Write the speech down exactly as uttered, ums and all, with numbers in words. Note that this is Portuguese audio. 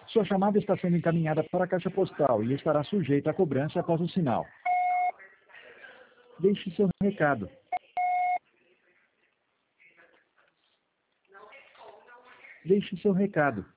Sua chamada está sendo encaminhada para a caixa postal e estará sujeita à cobrança após o sinal. Deixe seu recado. Deixe seu recado.